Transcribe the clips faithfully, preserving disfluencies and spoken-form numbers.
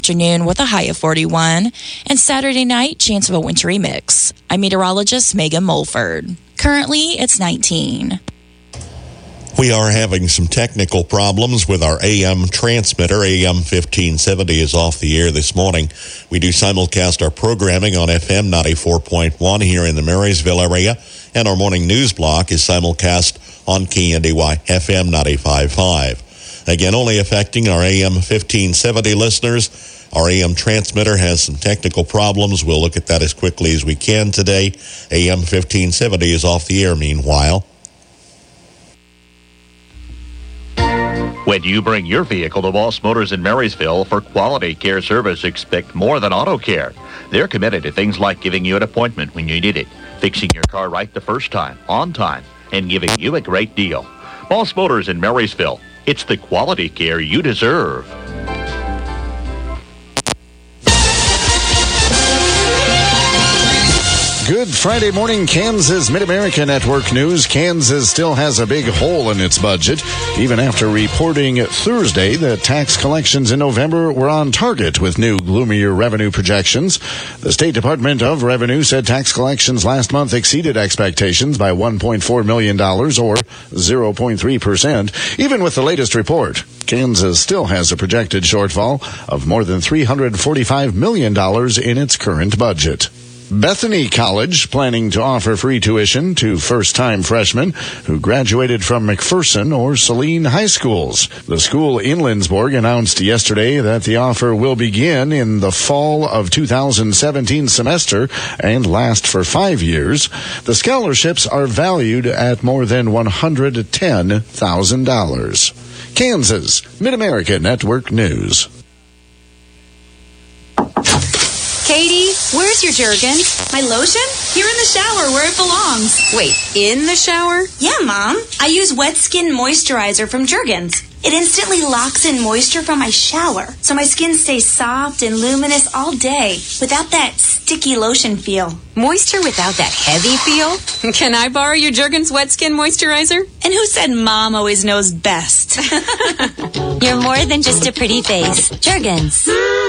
Afternoon with a high of forty-one, and Saturday night, chance of a wintry mix. I'm meteorologist Megan Mulford. Currently, it's nineteen. We are having some technical problems with our A M transmitter. A M fifteen seventy is off the air this morning. We do simulcast our programming on F M ninety-four point one here in the Marysville area, and our morning news block is simulcast on K N D Y F M ninety-five point five. Again, only affecting our A M fifteen seventy listeners. Our A M transmitter has some technical problems. We'll look at that as quickly as we can today. A M fifteen seventy is off the air meanwhile. When you bring your vehicle to Boss Motors in Marysville for quality care service, expect more than auto care. They're committed to things like giving you an appointment when you need it, fixing your car right the first time, on time, and giving you a great deal. Boss Motors in Marysville. It's the quality care you deserve. Good Friday morning, Kansas Mid-America Network News. Kansas still has a big hole in its budget, even after reporting Thursday that tax collections in November were on target with new, gloomier revenue projections. The State Department of Revenue said tax collections last month exceeded expectations by one point four million dollars, or zero point three percent. Even with the latest report, Kansas still has a projected shortfall of more than three hundred forty-five million dollars in its current budget. Bethany College planning to offer free tuition to first-time freshmen who graduated from McPherson or Saline high schools. The school in Lindsborg announced yesterday that the offer will begin in the fall of two thousand seventeen semester and last for five years. The scholarships are valued at more than one hundred ten thousand dollars. Kansas Mid-America Network News. Katie, where's your Jergens? My lotion? Here in the shower where it belongs. Wait, in the shower? Yeah, Mom. I use Wet Skin Moisturizer from Jergens. It instantly locks in moisture from my shower, so my skin stays soft and luminous all day without that sticky lotion feel. Moisture without that heavy feel? Can I borrow your Jergens Wet Skin Moisturizer? And who said Mom always knows best? You're more than just a pretty face. Jergens.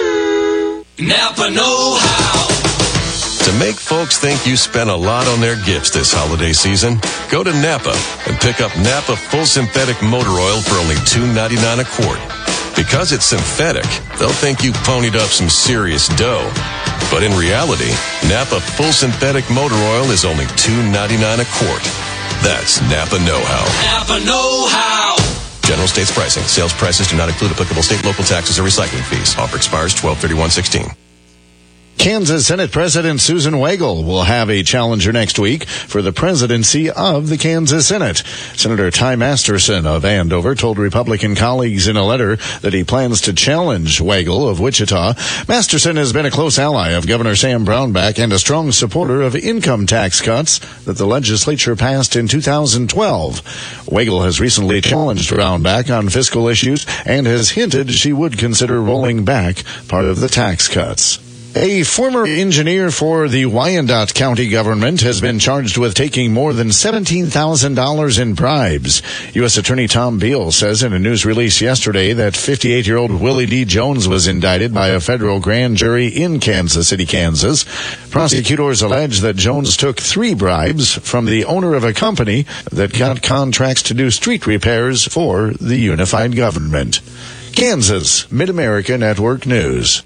Napa know-how. To make folks think you spent a lot on their gifts this holiday season, go to Napa and pick up Napa Full Synthetic Motor Oil for only two ninety-nine a quart. Because it's synthetic, they'll think you ponied up some serious dough. But in reality, Napa Full Synthetic Motor Oil is only two ninety-nine a quart. That's Napa know-how. Napa know-how. General States pricing. Sales prices do not include applicable state, local taxes, or recycling fees. Offer expires twelve thirty-one sixteen. Kansas Senate President Susan Wagle will have a challenger next week for the presidency of the Kansas Senate. Senator Ty Masterson of Andover told Republican colleagues in a letter that he plans to challenge Wagle of Wichita. Masterson has been a close ally of Governor Sam Brownback and a strong supporter of income tax cuts that the legislature passed in two thousand twelve. Wagle has recently challenged Brownback on fiscal issues and has hinted she would consider rolling back part of the tax cuts. A former engineer for the Wyandotte County government has been charged with taking more than seventeen thousand dollars in bribes. U S Attorney Tom Beal says in a news release yesterday that fifty-eight-year-old Willie D. Jones was indicted by a federal grand jury in Kansas City, Kansas. Prosecutors allege that Jones took three bribes from the owner of a company that got contracts to do street repairs for the unified government. Kansas Mid-America Network News.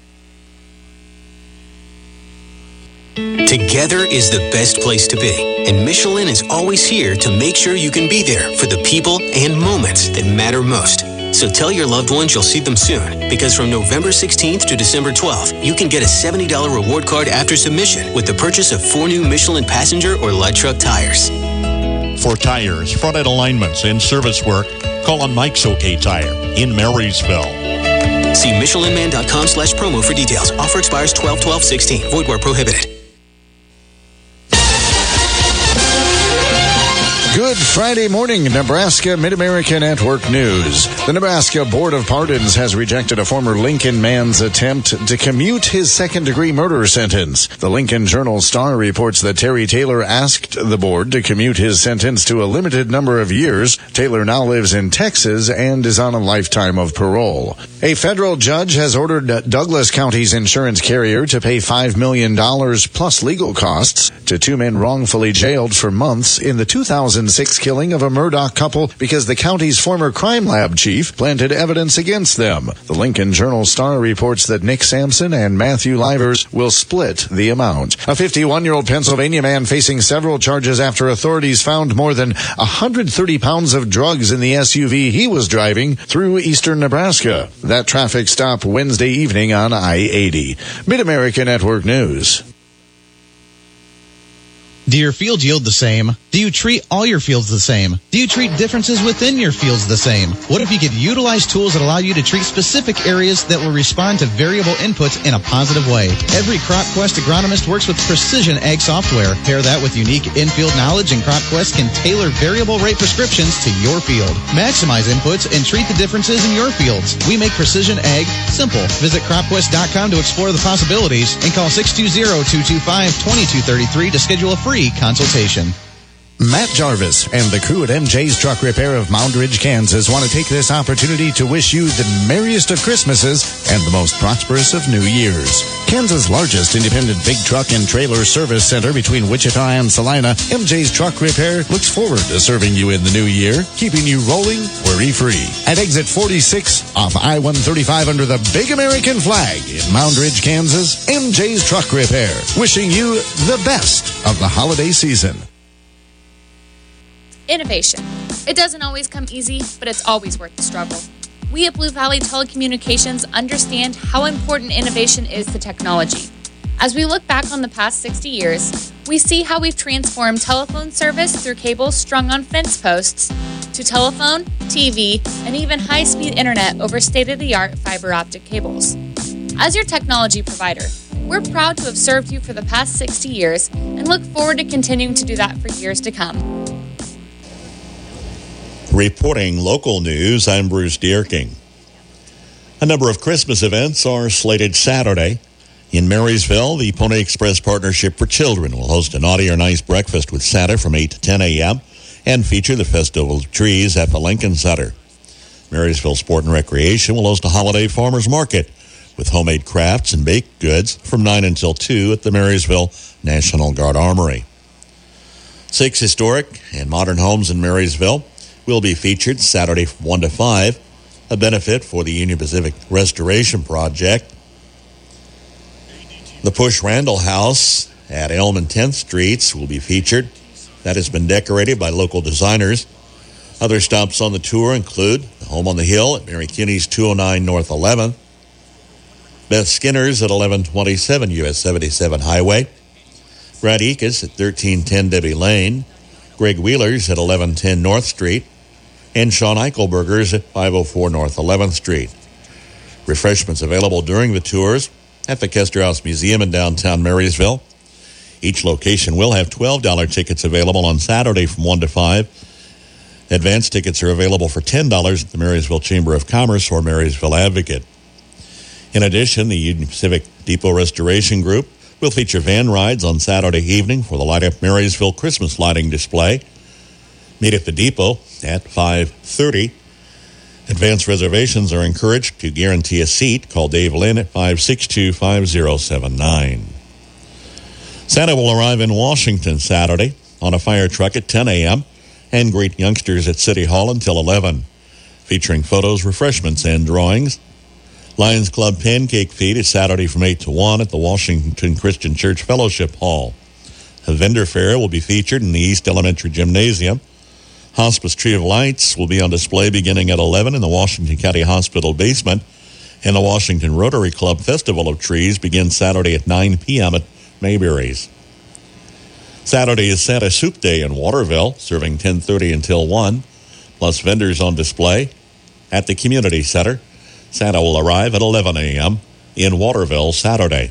Together is the best place to be, and Michelin is always here to make sure you can be there for the people and moments that matter most. So tell your loved ones you'll see them soon, because from November sixteenth to December twelfth, you can get a seventy dollars reward card after submission with the purchase of four new Michelin passenger or light truck tires. For tires, front end alignments, and service work, call on Mike's OK Tire in Marysville. See Michelinman.com slash promo for details. Offer expires twelve twelve sixteen. Void where prohibited. Good Friday morning, Nebraska Mid-America Network News. The Nebraska Board of Pardons has rejected a former Lincoln man's attempt to commute his second-degree murder sentence. The Lincoln Journal-Star reports that Terry Taylor asked the board to commute his sentence to a limited number of years. Taylor now lives in Texas and is on a lifetime of parole. A federal judge has ordered Douglas County's insurance carrier to pay five million dollars plus legal costs to two men wrongfully jailed for months in the two thousand six killing of a Murdoch couple because the county's former crime lab chief planted evidence against them. The Lincoln Journal-Star reports that Nick Sampson and Matthew Livers will split the amount. A fifty-one-year-old Pennsylvania man facing several charges after authorities found more than one hundred thirty pounds of drugs in the S U V he was driving through eastern Nebraska. That traffic stop Wednesday evening on I eighty. Mid-America Network News. Do your fields yield the same? Do you treat all your fields the same? Do you treat differences within your fields the same? What if you could utilize tools that allow you to treat specific areas that will respond to variable inputs in a positive way? Every CropQuest agronomist works with precision ag software. Pair that with unique in-field knowledge, and CropQuest can tailor variable rate prescriptions to your field. Maximize inputs and treat the differences in your fields. We make precision ag simple. Visit crop quest dot com to explore the possibilities and call six two zero, two two five, two two three three to schedule a free consultation. Matt Jarvis and the crew at M J's Truck Repair of Moundridge, Kansas want to take this opportunity to wish you the merriest of Christmases and the most prosperous of New Years. Kansas' largest independent big truck and trailer service center between Wichita and Salina, M J's Truck Repair looks forward to serving you in the new year, keeping you rolling worry-free. At exit forty-six off I one thirty-five under the big American flag in Moundridge, Kansas, M J's Truck Repair, wishing you the best of the holiday season. Innovation. It doesn't always come easy, but it's always worth the struggle. We at Blue Valley Telecommunications understand how important innovation is to technology. As we look back on the past sixty years, we see how we've transformed telephone service through cables strung on fence posts to telephone, T V, and even high-speed internet over state-of-the-art fiber optic cables. As your technology provider, we're proud to have served you for the past sixty years and look forward to continuing to do that for years to come. Reporting local news, I'm Bruce Dierking. A number of Christmas events are slated Saturday. In Marysville, the Pony Express Partnership for Children will host a Naughty or Nice breakfast with Santa from eight to ten a.m. and feature the Festival of Trees at the Lincoln Center. Marysville Sport and Recreation will host a holiday farmers market with homemade crafts and baked goods from nine until two at the Marysville National Guard Armory. Six historic and modern homes in Marysville will be featured Saturday from one to five, a benefit for the Union Pacific Restoration Project. The Push Randall House at Elm and tenth Streets will be featured. That has been decorated by local designers. Other stops on the tour include the Home on the Hill at Mary Kinney's two oh nine North eleventh, Beth Skinner's at eleven twenty-seven U S seventy-seven Highway, Brad Ekus at thirteen ten Debbie Lane, Greg Wheeler's at eleven ten North Street, and Sean Eichelberger's at five oh four North eleventh Street. Refreshments available during the tours at the Kester House Museum in downtown Marysville. Each location will have twelve dollars tickets available on Saturday from one to five. Advance tickets are available for ten dollars at the Marysville Chamber of Commerce or Marysville Advocate. In addition, the Union Pacific Depot Restoration Group will feature van rides on Saturday evening for the Light Up Marysville Christmas lighting display. Meet at the depot at five thirty. Advance reservations are encouraged. To guarantee a seat, call Dave Lynn at five six two, five oh seven nine. Santa will arrive in Washington Saturday on a fire truck at ten a.m. and greet youngsters at City Hall until eleven, featuring photos, refreshments, and drawings. Lions Club Pancake Feed is Saturday from eight to one at the Washington Christian Church Fellowship Hall. A vendor fair will be featured in the East Elementary Gymnasium. Hospice Tree of Lights will be on display beginning at eleven in the Washington County Hospital basement. And the Washington Rotary Club Festival of Trees begins Saturday at nine p.m. at Mayberry's. Saturday is Santa Soup Day in Waterville, serving ten thirty until one, plus vendors on display at the Community Center. Santa will arrive at eleven a.m. in Waterville Saturday.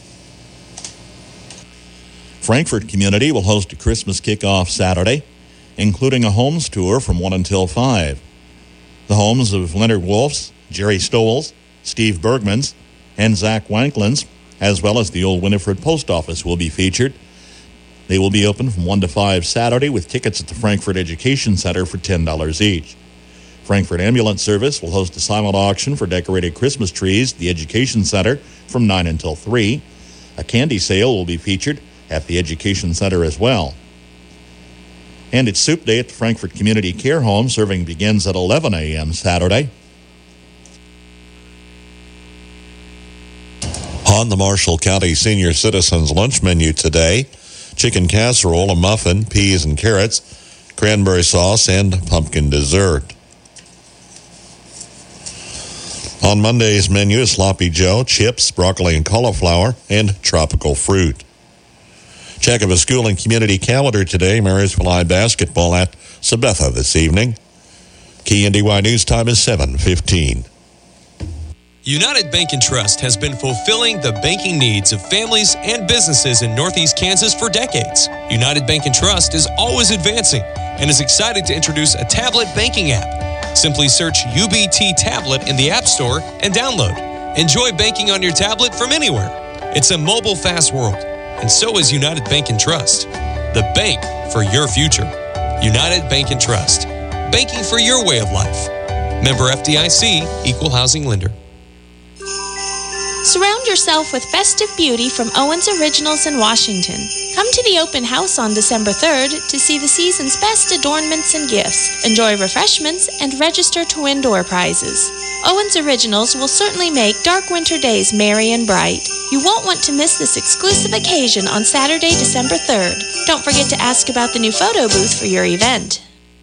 Frankfort Community will host a Christmas kickoff Saturday including a homes tour from one until five. The homes of Leonard Wolfs, Jerry Stowells, Steve Bergmans, and Zach Wanklins, as well as the Old Winifred Post Office, will be featured. They will be open from one to five Saturday with tickets at the Frankfort Education Center for ten dollars each. Frankfort Ambulance Service will host a silent auction for decorated Christmas trees at the Education Center from nine until three. A candy sale will be featured at the Education Center as well. And it's Soup Day at the Frankfort Community Care Home. Serving begins at eleven a.m. Saturday. On the Marshall County Senior Citizens lunch menu today, chicken casserole, a muffin, peas and carrots, cranberry sauce, and pumpkin dessert. On Monday's menu is Sloppy Joe, chips, broccoli and cauliflower, and tropical fruit. Check of a school and community calendar today. Marysville High basketball at Sabetha this evening. K N D Y News time is seven fifteen. United Bank and Trust has been fulfilling the banking needs of families and businesses in Northeast Kansas for decades. United Bank and Trust is always advancing and is excited to introduce a tablet banking app. Simply search U B T Tablet in the App Store and download. Enjoy banking on your tablet from anywhere. It's a mobile fast world, and so is United Bank and Trust, the bank for your future. United Bank and Trust, banking for your way of life. Member F D I C, Equal Housing Lender. Surround yourself with festive beauty from Owens Originals in Washington. Come to the open house on December third to see the season's best adornments and gifts, enjoy refreshments, and register to win door prizes. Owens Originals will certainly make dark winter days merry and bright. You won't want to miss this exclusive occasion on Saturday, December third. Don't forget to ask about the new photo booth for your event.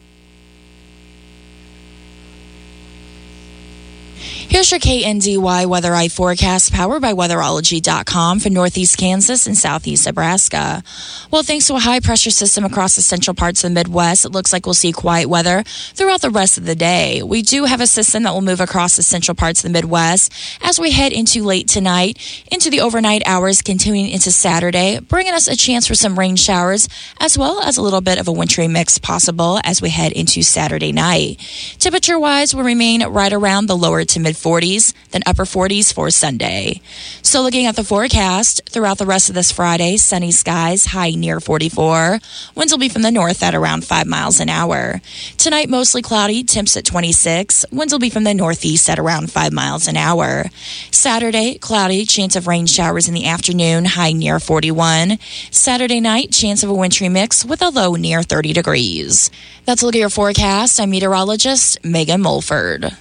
Here's your K N D Y Weather Eye forecast powered by weatherology dot com for Northeast Kansas and Southeast Nebraska. Well, thanks to a high-pressure system across the central parts of the Midwest, it looks like we'll see quiet weather throughout the rest of the day. We do have a system that will move across the central parts of the Midwest as we head into late tonight, into the overnight hours, continuing into Saturday, bringing us a chance for some rain showers, as well as a little bit of a wintry mix possible as we head into Saturday night. Temperature-wise, will remain right around the lower to mid forties, then upper forties for Sunday. So looking at the forecast, throughout the rest of this Friday, sunny skies, high near forty-four. Winds will be from the north at around five miles an hour. Tonight, mostly cloudy, temps at twenty-six. Winds will be from the northeast at around five miles an hour. Saturday, cloudy, chance of rain showers in the afternoon, high near forty-one. Saturday night, chance of a wintry mix with a low near thirty degrees. That's a look at your forecast. I'm meteorologist Megan Mulford.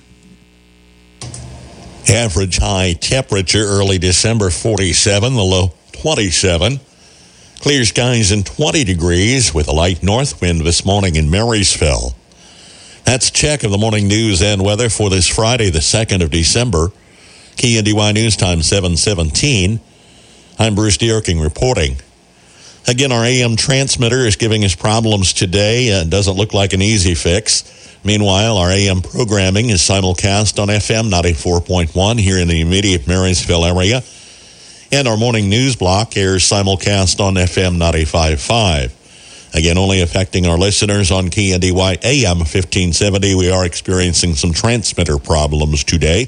Average high temperature early December forty-seven, the low twenty-seven. Clear skies and twenty degrees with a light north wind this morning in Marysville. That's a check of the morning news and weather for this Friday, the second of December. K N D Y News time seven seventeen. I'm Bruce Dierking reporting. Again, our A M transmitter is giving us problems today. It doesn't look like an easy fix. Meanwhile, our A M programming is simulcast on F M ninety-four point one here in the immediate Marysville area. And our morning news block airs simulcast on F M ninety-five point five. Again, only affecting our listeners on K N D Y A M fifteen seventy. We are experiencing some transmitter problems today.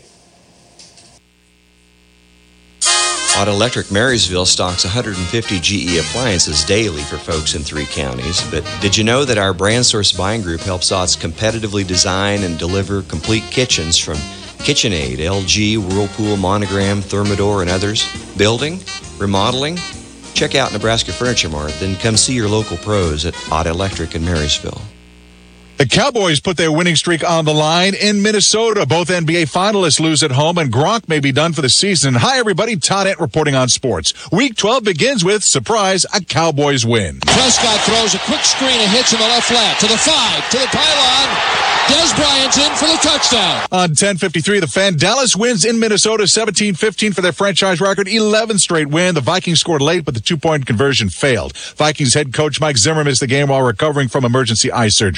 Auto Electric Marysville stocks one hundred fifty G E appliances daily for folks in three counties. But did you know that our Brand Source Buying Group helps Autos competitively design and deliver complete kitchens from KitchenAid, L G, Whirlpool, Monogram, Thermador, and others? Building? Remodeling? Check out Nebraska Furniture Mart, then come see your local pros at Auto Electric in Marysville. The Cowboys put their winning streak on the line in Minnesota. Both N B A finalists lose at home, and Gronk may be done for the season. Hi, everybody. Todd Ent reporting on sports. Week twelve begins with, surprise, a Cowboys win. Prescott throws a quick screen and hits in the left flat. To the five, to the pylon. Des Bryant's in for the touchdown. On ten fifty-three, the Fan, Dallas wins in Minnesota seventeen fifteen for their franchise record. eleventh straight win. The Vikings scored late, but the two-point conversion failed. Vikings head coach Mike Zimmer missed the game while recovering from emergency eye surgery.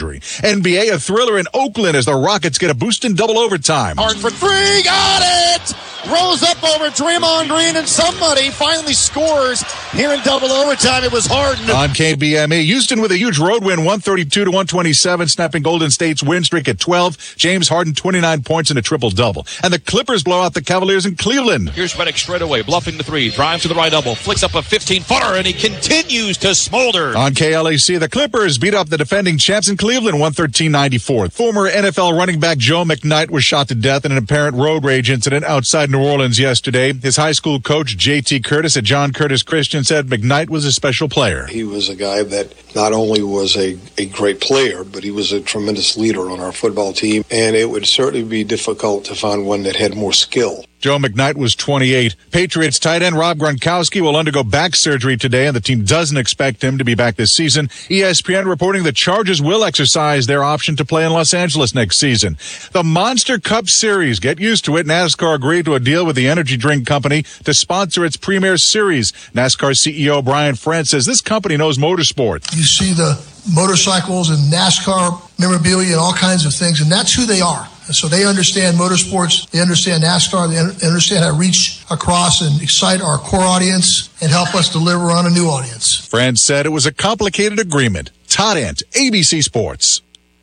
N B A, a thriller in Oakland as the Rockets get a boost in double overtime. Hard for three, got it! Rolls up over Draymond Green, and somebody finally scores here in double overtime. It was Harden. On K B M E, Houston with a huge road win, one thirty-two to one twenty-seven, snapping Golden State's win streak at twelve. James Harden, twenty-nine points and a triple-double. And the Clippers blow out the Cavaliers in Cleveland. Here's Redick straight away, bluffing the three, drives to the right elbow, flicks up a fifteen-footer, and he continues to smolder. On K L A C, the Clippers beat up the defending champs in Cleveland, one thirteen ninety-four. Former N F L running back Joe McKnight was shot to death in an apparent road rage incident outside New Orleans yesterday. His high school coach, J T Curtis at John Curtis Christian, said McKnight was a special player. He was a guy that not only was a, a great player, but he was a tremendous leader on our football team, and it would certainly be difficult to find one that had more skill. Joe McKnight was twenty-eight. Patriots tight end Rob Gronkowski will undergo back surgery today, and the team doesn't expect him to be back this season. E S P N reporting the Chargers will exercise their option to play in Los Angeles next season. The Monster Cup Series, get used to it. NASCAR agreed to a deal with the energy drink company to sponsor its premier series. NASCAR C E O Brian France says this company knows motorsport. You see the motorcycles and NASCAR memorabilia and all kinds of things, and that's who they are. And so they understand motorsports, they understand NASCAR, they understand how to reach across and excite our core audience and help us deliver on a new audience. France said it was a complicated agreement. Todd Ent, A B C Sports.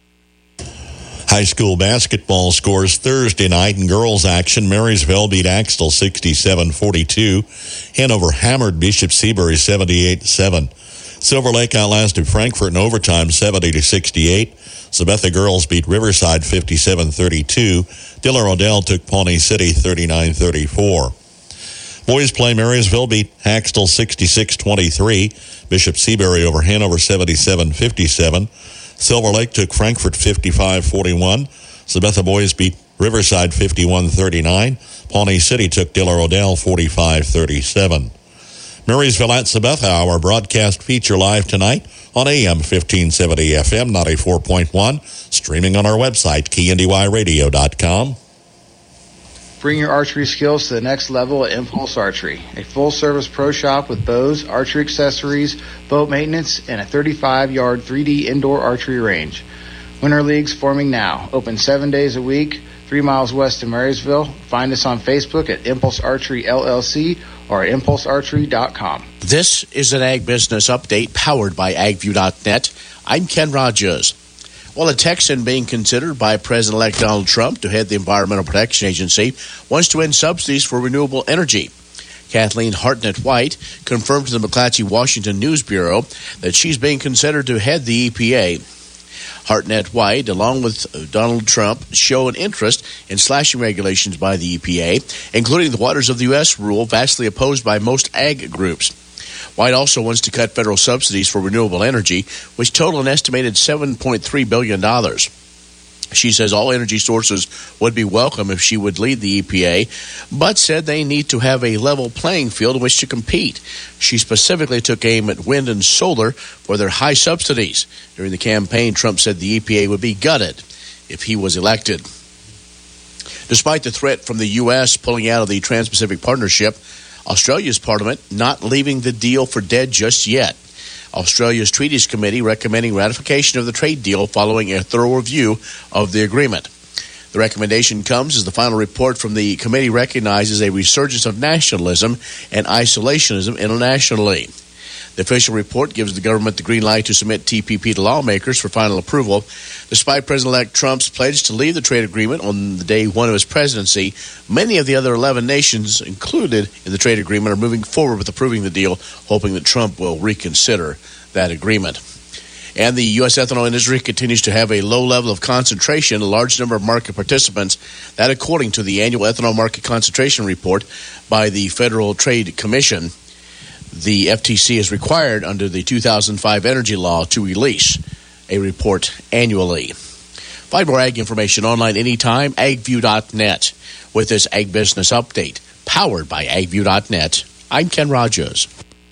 High school basketball scores Thursday night in girls action. Marysville beat Axtell sixty-seven forty-two. Hanover hammered Bishop Seabury seventy-eight seven. Silver Lake outlasted Frankfort in overtime seventy to sixty-eight. Sabetha girls beat Riverside fifty-seven thirty-two. Diller Odell took Pawnee City thirty-nine thirty-four. Boys play Marysville beat Axtell sixty-six twenty-three. Bishop Seabury over Hanover seventy-seven fifty-seven. Silver Lake took Frankfort fifty-five forty-one. Sabetha boys beat Riverside fifty-one thirty-nine. Pawnee City took Diller Odell forty-five thirty-seven. Marysville at Sabetha, our broadcast feature live tonight on A M fifteen seventy F M ninety-four point one, streaming on our website, K N D Y radio dot com. Bring your archery skills to the next level at Impulse Archery, a full-service pro shop with bows, archery accessories, boat maintenance, and a thirty-five yard three D indoor archery range. Winter Leagues forming now. Open seven days a week, three miles west of Marysville. Find us on Facebook at Impulse Archery L L C or impulse archery dot com. This is an Ag Business Update powered by ag view dot net. I'm Ken Rogers. Well, a Texan being considered by President-elect Donald Trump to head the Environmental Protection Agency wants to end subsidies for renewable energy. Kathleen Hartnett White confirmed to the McClatchy Washington News Bureau that she's being considered to head the E P A. Hartnett White, along with Donald Trump, show an interest in slashing regulations by the E P A, including the Waters of the U S rule, vastly opposed by most ag groups. White also wants to cut federal subsidies for renewable energy, which total an estimated seven point three billion dollars. She says all energy sources would be welcome if she would lead the E P A, but said they need to have a level playing field in which to compete. She specifically took aim at wind and solar for their high subsidies. During the campaign, Trump said the E P A would be gutted if he was elected. Despite the threat from the U S pulling out of the Trans-Pacific Partnership, Australia's parliament not leaving the deal for dead just yet. Australia's Treaties Committee recommending ratification of the trade deal following a thorough review of the agreement. The recommendation comes as the final report from the committee recognizes a resurgence of nationalism and isolationism internationally. The official report gives the government the green light to submit T P P to lawmakers for final approval. Despite President-elect Trump's pledge to leave the trade agreement on the day one of his presidency, many of the other eleven nations included in the trade agreement are moving forward with approving the deal, hoping that Trump will reconsider that agreement. And the U S ethanol industry continues to have a low level of concentration, a large number of market participants. That according to the annual ethanol market concentration report by the Federal Trade Commission. The F T C is required under the two thousand five energy law to release a report annually. Find more ag information online anytime, ag view dot net. With this Ag Business Update, powered by ag view dot net, I'm Ken Rogers.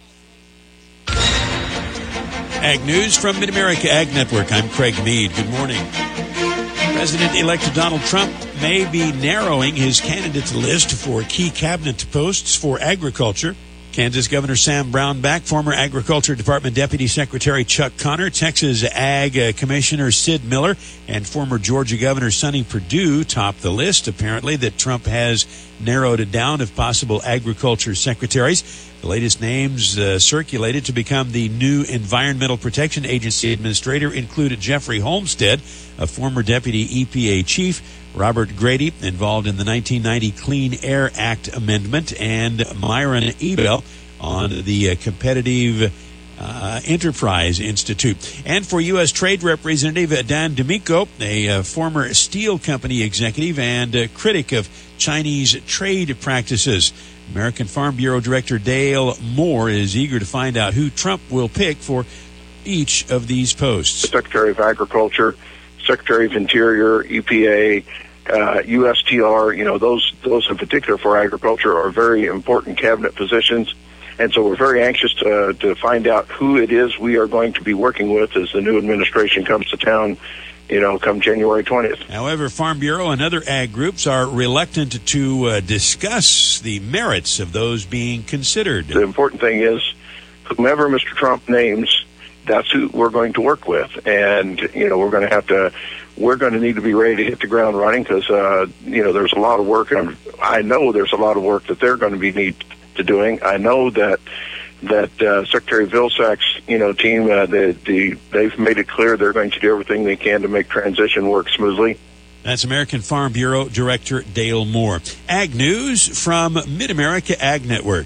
Ag News from Mid-America Ag Network. I'm Craig Mead. Good morning. President-elect Donald Trump may be narrowing his candidate list for key cabinet posts for agriculture. Kansas Governor Sam Brownback, former Agriculture Department Deputy Secretary Chuck Connor, Texas Ag uh, Commissioner Sid Miller, and former Georgia Governor Sonny Perdue top the list, apparently, that Trump has narrowed it down of possible agriculture secretaries. The latest names uh, circulated to become the new Environmental Protection Agency administrator included Jeffrey Holmstead, a former deputy E P A chief, Robert Grady, involved in the nineteen ninety Clean Air Act amendment, and Myron Ebel on the uh, Competitive uh, Enterprise Institute. And for U S. Trade Representative Dan D'Amico, a uh, former steel company executive and uh, critic of Chinese trade practices. American Farm Bureau Director Dale Moore is eager to find out who Trump will pick for each of these posts. Secretary of Agriculture, Secretary of Interior, E P A, uh, U S T R, you know, those those in particular for agriculture are very important cabinet positions. And so we're very anxious to, to find out who it is we are going to be working with as the new administration comes to town, you know, come January twentieth. However, Farm Bureau and other ag groups are reluctant to uh, discuss the merits of those being considered. The important thing is whomever Mister Trump names, that's who we're going to work with. And, you know, we're going to have to, we're going to need to be ready to hit the ground running because, uh, you know, there's a lot of work. And I know there's a lot of work that they're going to be need to doing. I know that that uh, Secretary Vilsack's, you know, team, uh, the, the, they've made it clear they're going to do everything they can to make transition work smoothly. That's American Farm Bureau Director Dale Moore. Ag News from Mid-America Ag Network.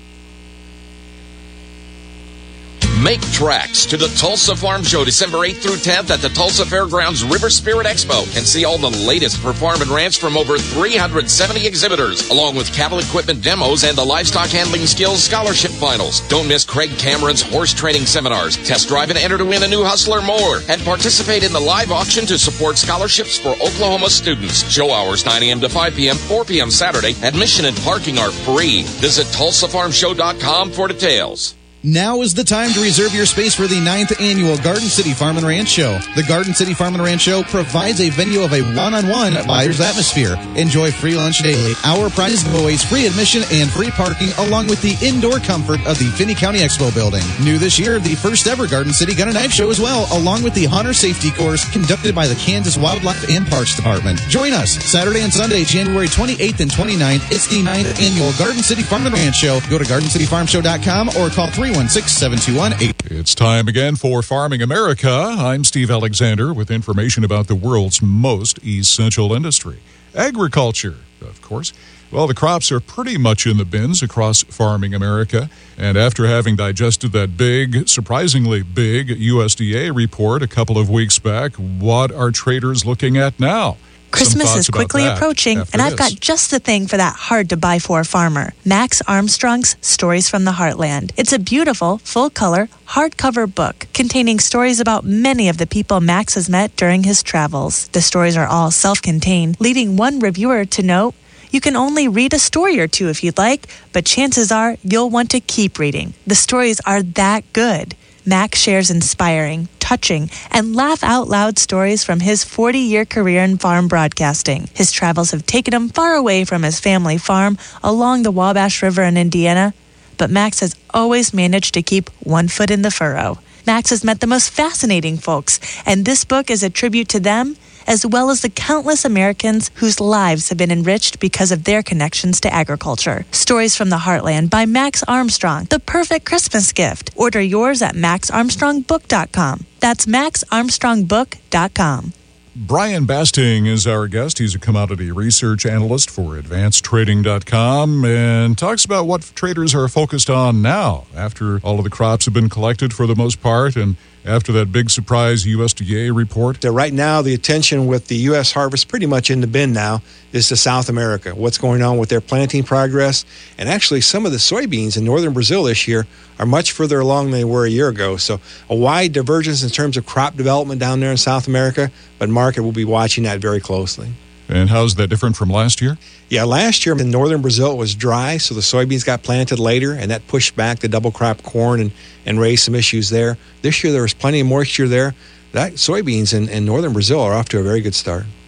Make tracks to the Tulsa Farm Show December eighth through tenth at the Tulsa Fairgrounds River Spirit Expo and see all the latest for farm and ranch from over three hundred seventy exhibitors, along with cattle equipment demos and the livestock handling skills scholarship finals. Don't miss Craig Cameron's horse training seminars. Test drive and enter to win a new Hustler mower and participate in the live auction to support scholarships for Oklahoma students. Show hours nine a.m. to five p.m., four p.m. Saturday. Admission and parking are free. Visit tulsa farm show dot com for details. Now is the time to reserve your space for the ninth annual Garden City Farm and Ranch Show. The Garden City Farm and Ranch Show provides a venue of a one-on-one buyer's atmosphere. Enjoy free lunch daily, our prize giveaways, free admission, and free parking, along with the indoor comfort of the Finney County Expo building. New this year, the first ever Garden City Gun and Knife Show as well, along with the Hunter Safety Course conducted by the Kansas Wildlife and Parks Department. Join us Saturday and Sunday, January twenty-eighth and twenty-ninth. It's the ninth annual Garden City Farm and Ranch Show. Go to garden city farm show dot com or call three one six, seven two one, eight. It's time again for Farming America. I'm Steve Alexander with information about the world's most essential industry, agriculture, of course. Well, the crops are pretty much in the bins across Farming America. And after having digested that big, surprisingly big U S D A report a couple of weeks back, what are traders looking at now? Christmas is quickly approaching, and I've got just the thing for that hard-to-buy-for farmer. Max Armstrong's Stories from the Heartland. It's a beautiful, full-color, hardcover book containing stories about many of the people Max has met during his travels. The stories are all self-contained, leading one reviewer to note, "You can only read a story or two if you'd like, but chances are you'll want to keep reading. The stories are that good." Max shares inspiring, touching, and laugh-out-loud stories from his forty-year career in farm broadcasting. His travels have taken him far away from his family farm along the Wabash River in Indiana, but Max has always managed to keep one foot in the furrow. Max has met the most fascinating folks, and this book is a tribute to them, as well as the countless Americans whose lives have been enriched because of their connections to agriculture. Stories from the Heartland by Max Armstrong, the perfect Christmas gift. Order yours at max armstrong book dot com. That's max armstrong book dot com. Brian Basting is our guest. He's a commodity research analyst for advanced trading dot com and talks about what traders are focused on now after all of the crops have been collected for the most part and after that big surprise U S D A report. So right now, the attention with the U S harvest pretty much in the bin now is to South America. What's going on with their planting progress? And actually, some of the soybeans in northern Brazil this year are much further along than they were a year ago. So a wide divergence in terms of crop development down there in South America, but market will be watching that very closely. And how's that different from last year? Yeah, last year in northern Brazil it was dry, so the soybeans got planted later, and that pushed back the double crop corn and, and raised some issues there. This year there was plenty of moisture there. That soybeans in, in northern Brazil are off to a very good start.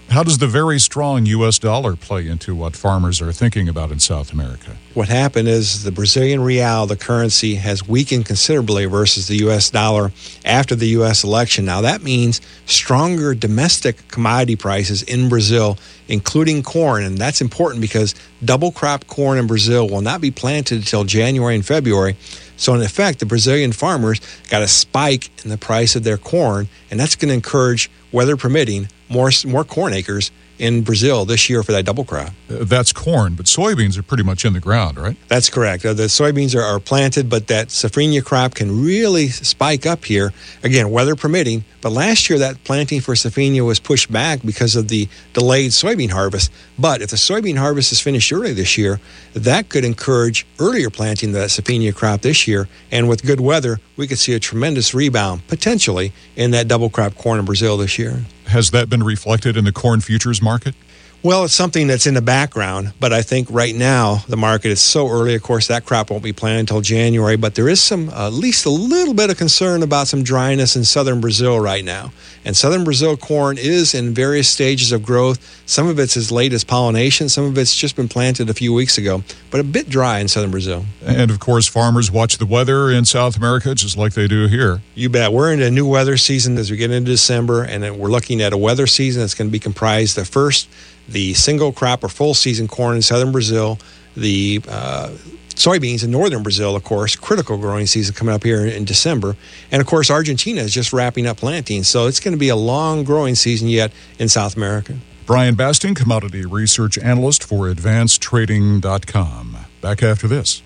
How does the very strong U S dollar play into what farmers are thinking about in South America? What happened is the Brazilian real, the currency, has weakened considerably versus the U S dollar after the U S election. Now, that means stronger domestic commodity prices in Brazil, including corn. And that's important because double crop corn in Brazil will not be planted until January and February. So, in effect, the Brazilian farmers got a spike in the price of their corn, and that's going to encourage, weather permitting, more more corn acres in Brazil this year for that double crop. Uh, that's corn, but soybeans are pretty much in the ground, right? That's correct. Uh, the soybeans are, are planted, but that safrinha crop can really spike up here, again, weather permitting. But last year, that planting for safrinha was pushed back because of the delayed soybean harvest. But if the soybean harvest is finished early this year, that could encourage earlier planting of that safrinha crop this year. And with good weather, we could see a tremendous rebound, potentially, in that double crop corn in Brazil this year. Has that been reflected in the corn futures market? Well, it's something that's in the background, but I think right now the market is so early. Of course, that crop won't be planted until January, but there is some, uh, at least a little bit of concern about some dryness in southern Brazil right now. And southern Brazil corn is in various stages of growth. Some of it's as late as pollination. Some of it's just been planted a few weeks ago, but a bit dry in southern Brazil. And, of course, farmers watch the weather in South America just like they do here. You bet. We're in a new weather season as we get into December, and then we're looking at a weather season that's going to be comprised of first the single crop or full season corn in southern Brazil, the uh, soybeans in northern Brazil, of course, critical growing season coming up here in December. And, of course, Argentina is just wrapping up planting. So it's going to be a long growing season yet in South America. Brian Basting, commodity research analyst for advanced trading dot com. Back after this.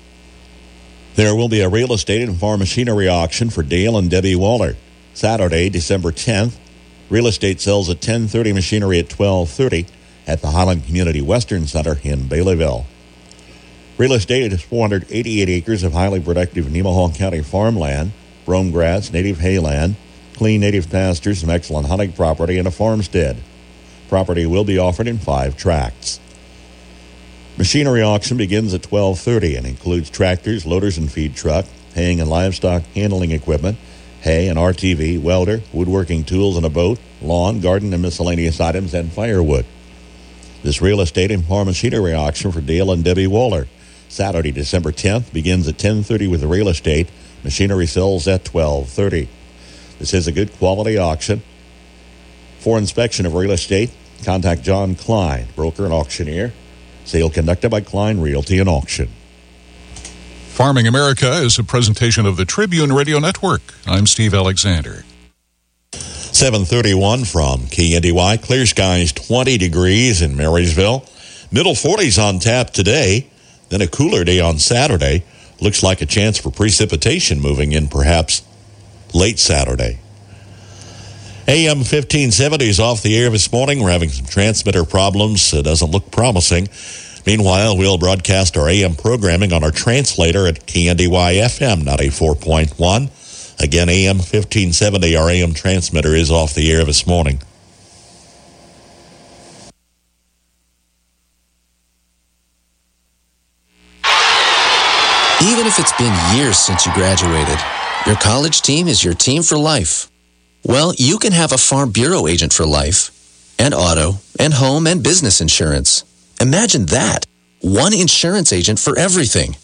There will be a real estate and farm machinery auction for Dale and Debbie Waller. Saturday, December tenth. Real estate sells at ten thirty, machinery at twelve thirty at the Highland Community Western Center in Baileyville. Real estate is four hundred eighty-eight acres of highly productive Nemaha County farmland, brome grass, native hayland, clean native pastures, some excellent hunting property, and a farmstead. Property will be offered in five tracts. Machinery auction begins at twelve thirty and includes tractors, loaders and feed truck, haying and livestock handling equipment, hay and R T V, welder, woodworking tools and a boat, lawn, garden and miscellaneous items, and firewood. This real estate and farm machinery auction for Dale and Debbie Waller. Saturday, December tenth, begins at ten thirty with the real estate. Machinery sells at twelve thirty. This is a good quality auction. For inspection of real estate, contact John Klein, broker and auctioneer. Sale conducted by Klein Realty and Auction. Farming America is a presentation of the Tribune Radio Network. I'm Steve Alexander. seven thirty-one from K N D Y. Clear skies, twenty degrees in Marysville. Middle forties on tap today. Then a cooler day on Saturday. Looks like a chance for precipitation moving in perhaps late Saturday. A M fifteen seventy is off the air this morning. We're having some transmitter problems. It doesn't look promising. Meanwhile, we'll broadcast our A M programming on our translator at K N D Y F M ninety-four point one. Again, A M fifteen seventy, our A M transmitter, is off the air this morning. Even if it's been years since you graduated, your college team is your team for life. Well, you can have a Farm Bureau agent for life, and auto, and home and business insurance. Imagine that. One insurance agent for everything.